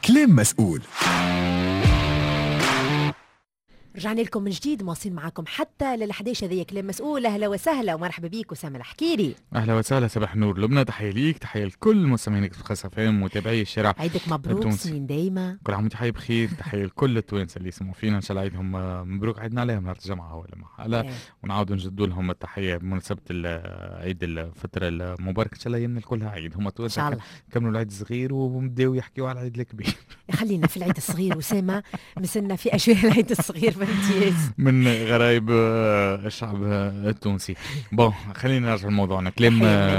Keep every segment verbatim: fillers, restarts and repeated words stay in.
كلام مسؤول. رجعنا لكم من جديد، مواصلين معاكم حتى للحديش. هذه كلام مسؤول. اهلا وسهلا ومرحبا بيك وسام الحكيري. اهلا وسهلا، صباح النور لبنى. تحيه ليك، تحيه لكل مستمعينك في خاصة فهم ومتابعي الشارع. عيدك مبروك، سنين دايما، كل عام وانت حي بخير. تحيه لكل التوانسه اللي يسمعوا فينا، ان شاء الله عيدهم مبروك. عيدنا عليهم نهار الجمعه ولا ما ايه. ونعاودوا نجدوا لهم التحيه بمناسبه عيد الفطر المبارك، ان شاء الله يمنا كلها عيد. هم توانسه كملوا العيد الصغير وبداوا يحكيوا على العيد الكبير. خلينا في العيد الصغير وسامة، مسنا في أشياء العيد الصغير بامتياز من غرايب الشعب التونسي. بون خلينا نرجع لموضوعنا. كلام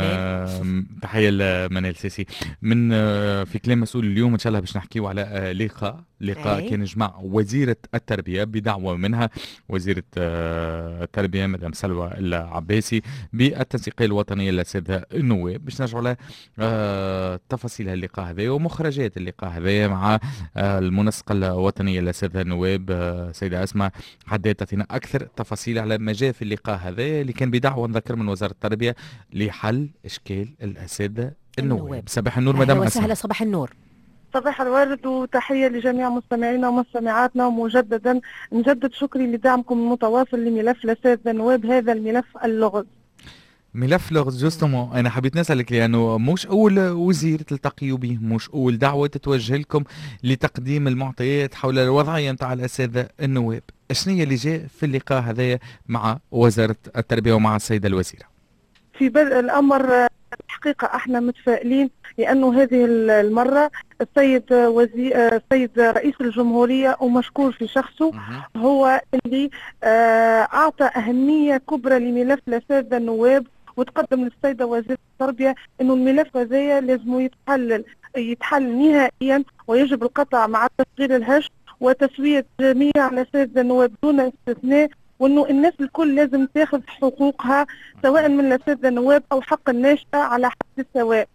تحية لمنال سيسي من في كلام مسؤول. اليوم إن شاء الله باش نحكيو على لقاء لقاء أي. كان جمع وزيرة التربية بدعوة منها وزيرة التربية مدام سلوى العباسي بالتنسيقية الوطنية للسادة النواب باش نرجعوا على تفاصيل اللقاء هذا ومخرجات اللقاء هذا مع المنسقة الوطنية للسادة النواب سيدة أسماء حداد. تعطينا أكثر تفاصيل على ما جاء في اللقاء هذا اللي كان بدعوة نذكر من وزارة التربية لحل إشكال السادة النواب. صباح النور مدام أسماء. وسهلا. صباح النور. صباح الورد وتحية لجميع مستمعينا ومستمعاتنا، ومجددا نجدد شكري لدعمكم المتواصل لملف السادة النواب، هذا الملف اللغز. ملف لغز جوستومون. انا حبيت نسالك لانه مش اول وزير تلتقيوا به، مش اول دعوه تتوجه لكم لتقديم المعطيات حول الوضعيه نتاع الساده النواب. شنو هي اللي جاء في اللقاء هذايا مع وزاره التربيه ومع السيده الوزيره؟ في بدء الامر الحقيقه احنا متفائلين، لانه هذه المره السيد وزير السيد رئيس الجمهوريه ومشكور في شخصه هو اللي اعطى اهميه كبرى لملف الساده النواب، وتقدم للسيدة وزيرة التربية انه الملف هذايا لازم يتحلل يتحل نهائيا، ويجب القطع مع تصغير الهش وتسوية جميع السادة النواب دون استثناء، وانه الناس الكل لازم تاخذ حقوقها سواء من السادة النواب او حق الناشئة على حد السواء.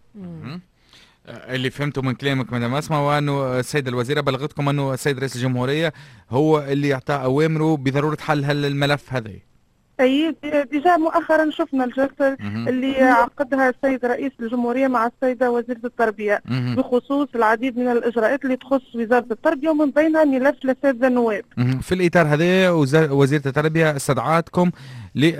اللي فهمته من كلامك مدام اسماء وانه السيدة الوزيرة بلغتكم انه السيد رئيس الجمهورية هو اللي اعطى اوامره بضرورة حل الملف هذا. اي ديجا مؤخرا شفنا الجلسه اللي عقدها السيد رئيس الجمهوريه مع السيده وزيره التربيه بخصوص العديد من الاجراءات اللي تخص وزاره التربيه ومن بينها ملف الساده النواب. في الاطار هذا وزيره التربيه استدعتكم ل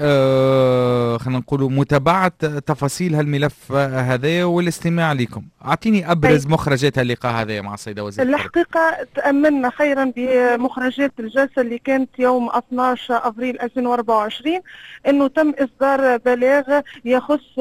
آه خلينا نقولوا متابعه تفاصيل هالملف هذا والاستماع لكم. اعطيني ابرز أي. مخرجات اللقاء هذا مع السيده وزيره التربيه. الحقيقه تاملنا خيرا بمخرجات الجلسه اللي كانت يوم اثني عشر ابريل ألفين وأربعة وعشرين، انه تم اصدار بلاغ يخص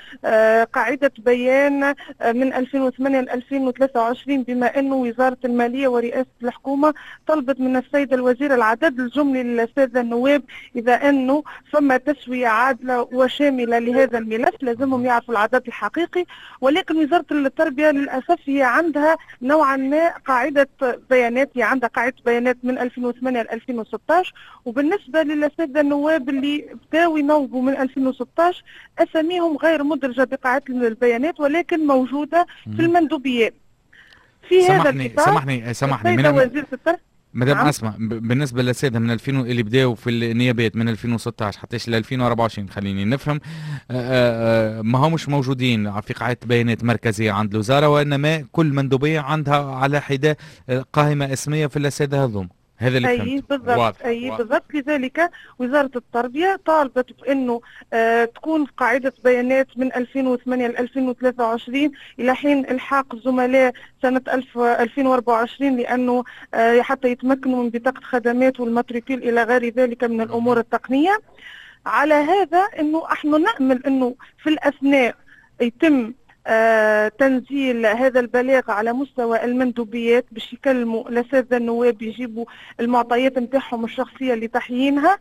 قاعده بيان من ألفين وثمانية ل ألفين وثلاثة وعشرين، بما انه وزاره الماليه ورئاسه الحكومه طلبت من السيده الوزيره العدد الجملي للساده النواب اذا انه ثم تسويه عادله وشامله لهذا الملف لازمهم يعرفوا العدد الحقيقي، ولكن وزاره التربيه للاسف هي عندها نوعا ما قاعده بيانات، هي عندها قاعده بيانات من ألفين وثمانية ل ألفين وستة عشر، وبالنسبه للساده النواب اللي بداوا ينوبوا من ألفين وستة عشر اساميهم غير مدرجه بقاعده البيانات ولكن موجوده في المندوبيات. في سمحني هذا الكتاب سمحني سمحني من وزيره التربيه مدام نعم. اسمع، بالنسبه للساده من ألفين اللي بداوا في النيابات من ألفين وستة عشر حتى ل ألفين وأربعة وعشرين خليني نفهم، آآ آآ ما همش موجودين في قاعده بيانات مركزيه عند الوزاره، وانما كل مندوبيه عندها على حده قائمه اسميه في الساده هذوم. هذا اللي أي بالضبط. أي بالضبط. لذلك وزارة التربية طالبت بأنه آه تكون قاعدة بيانات من ألفين وثمانية ل ألفين وثلاثة وعشرين إلى حين إلحاق الزملاء سنة ألفين وأربعة وعشرين، لأنه آه حتى يتمكنوا من بطاقة خدمات والماتريكول إلى غير ذلك من الأمور التقنية. على هذا أنه احنا نأمل أنه في الأثناء يتم آه تنزيل هذا البلاغ على مستوى المندوبيات باش يكلموا الاساتذه النواب يجيبوا المعطيات نتاعهم الشخصيه لتحيينها،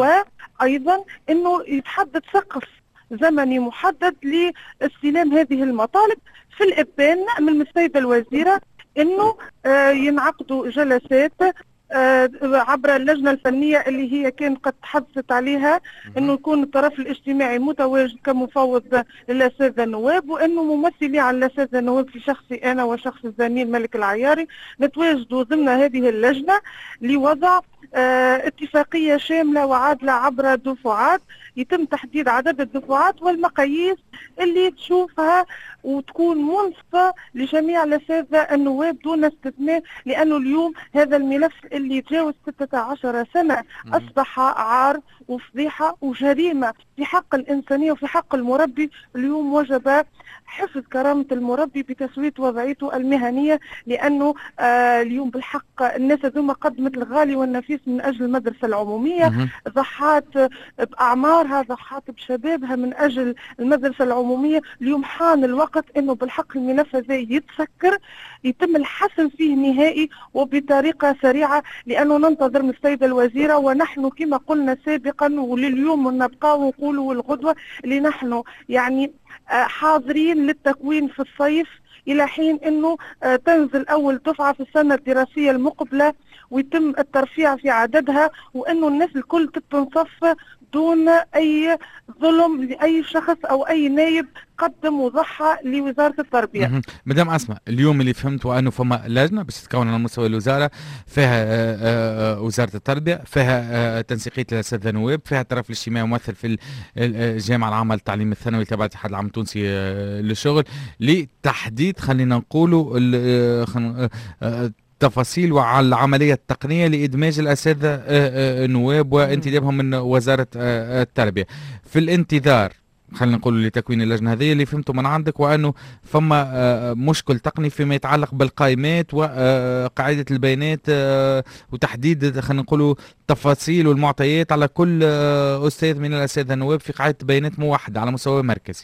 وايضا انه يتحدد سقف زمني محدد لاستلام هذه المطالب. في الابان نامل من السيده الوزيره انه آه ينعقدوا جلسات آه عبر اللجنة الفنية اللي هي كان قد تحدثت عليها، انه يكون الطرف الاجتماعي متواجد كمفوض للأساتذة النواب، وانه ممثلي على الأساتذة النواب في شخصي انا وشخص الزميل ملك العياري نتواجدوا ضمن هذه اللجنة لوضع آه اتفاقية شاملة وعادلة عبر دفعات يتم تحديد عدد الدفعات والمقاييس اللي تشوفها وتكون منصفة لجميع الأساتذة النواب دون استثناء، لأنه اليوم هذا الملف اللي تجاوز ستة عشر سنة أصبح عار وفضيحة وجريمة في حق الإنسانية وفي حق المربي. اليوم وجب حفظ كرامة المربي بتسوية وضعيته المهنية، لأنه آه اليوم بالحق الناس هذوما قدمت الغالي والنفيس من أجل المدرسة العمومية، ضحات بأعمارها، ضحات بشبابها من أجل المدرسة العمومية. اليوم حان الوقت أنه بالحق الملف هذا يتسكر، يتم الحسم فيه نهائي وبطريقة سريعة، لأنه ننتظر من السيدة الوزيرة. ونحن كما قلنا سابقا ولليوم نبقى ونقولوا والغدوة اللي نحن يعني حاضرين للتكوين في الصيف إلى حين أنه تنزل أول دفعة في السنة الدراسية المقبلة ويتم الترفيع في عددها، وأنه الناس الكل تتنصف دون أي ظلم لأي شخص أو أي نايب قدم وضحى لوزارة التربية. مدام أسماء، اليوم اللي فهمت أنه فما لجنة باش تتكون على مستوى الوزارة، فيها وزارة التربية، فيها تنسيقية الأساتذة النواب، فيها الطرف الاجتماعي ممثل في الجامعة العامة للتعليم الثانوي تبع الاتحاد العام التونسي للشغل، لتحديد خلينا نقولوا تفاصيل وعلى العملية التقنية لإدماج الأساتذة النواب وانتدابهم من وزارة التربية. في الانتظار خلينا نقول لتكوين اللجنة هذه، اللي فهمته من عندك وأنه فما مشكل تقني فيما يتعلق بالقائمات وقاعدة البيانات وتحديد خلينا نقول تفاصيل والمعطيات على كل أستاذ من الأساتذة النواب في قاعدة بيانات موحدة على مستوى مركزي.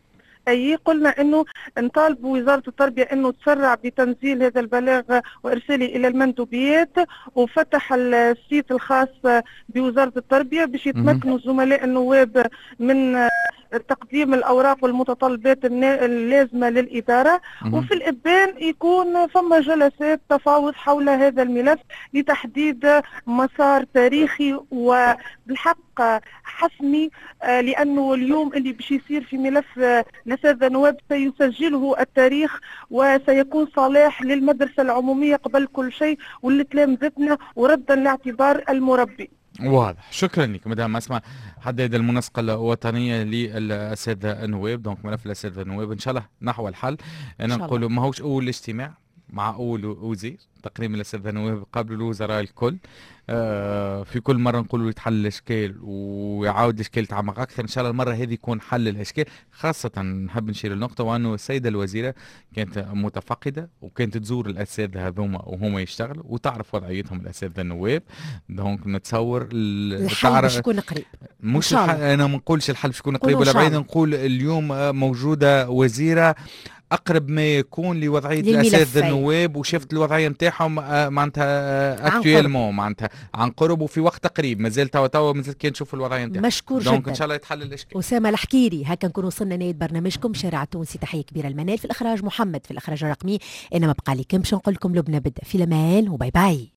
أي قلنا أنه نطالب وزارة التربية أنه تسرع بتنزيل هذا البلاغ وإرساله إلى المندوبيات، وفتح السيت الخاص بوزارة التربية باش يتمكنوا الزملاء النواب من تقديم الأوراق والمتطلبات اللازمة للإدارة. وفي الإبان يكون ثم جلسات تفاوض حول هذا الملف لتحديد مسار تاريخي وبالحق حسمي، لأنه اليوم اللي باش يصير في ملف الأساتذة النواب سيسجله التاريخ وسيكون صالح للمدرسة العمومية قبل كل شيء ولتلامذتنا وردا لاعتبار المربي. واضح. شكرا لك مدام اسماء، حدد المنسقة الوطنية للأساتذة النواب، دونك ملف الأساتذة النواب إن شاء الله نحو الحل. أنا نقول ماهوش أول اجتماع مع أول وزير تقريبا الأساتذة النواب قبل الوزراء الكل، آه في كل مرة نقولوا يتحل الإشكال ويعاود الإشكال يتعمق أكثر. إن شاء الله المرة هذه يكون حل الإشكال. خاصة نحب نشير النقطة وأنه السيدة الوزيرة كانت متفقدة وكانت تزور الأساتذة هذوما وهما يشتغلوا وتعرف وضعيتهم الأساتذة النواب، دونك نتصور الحل باش يكون قريب. مش الحل، أنا ما نقولش الحل باش يكون قريب ولا بعيد، نقول اليوم موجودة وزيرة اقرب ما يكون لوضعيه الاساتذه النواب وشفت الوضعيه نتاعهم معناتها اكتويلمون معناتها عن قرب وفي وقت قريب. مازال توا توا مازال كي نشوف الوضعيه نتاعهم مشكور جدا. دونك ان شاء الله يتحل الاشكال. اسامه الحكيري، هكا نكون وصلنا نهايه برنامجكم شارع التونسي. تحيه كبيره المنال، في الاخراج محمد، في الاخراج الرقمي انا ما بقى لي كم باش نقول لكم لبنى بدأ في الامان وباي باي.